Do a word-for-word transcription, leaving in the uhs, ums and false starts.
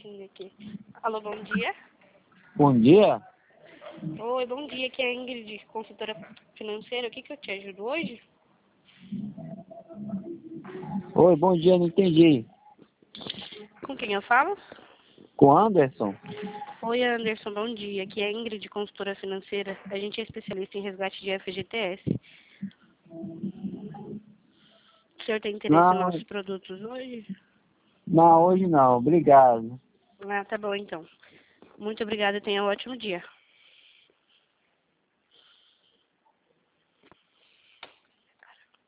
atender aqui. Alô, bom dia. Bom dia. Oi, bom dia. Aqui é a Ingrid, consultora financeira. O que que eu te ajudo hoje? Oi, bom dia, não entendi. Com quem eu falo? Com Anderson? Oi, Anderson, bom dia. Aqui é a Ingrid, consultora financeira. A gente é especialista em resgate de F G T S. O senhor tem interesse nos Não, nossos produtos hoje? não, hoje não, obrigado. Ah, tá bom, então. Muito obrigada e tenha um ótimo dia.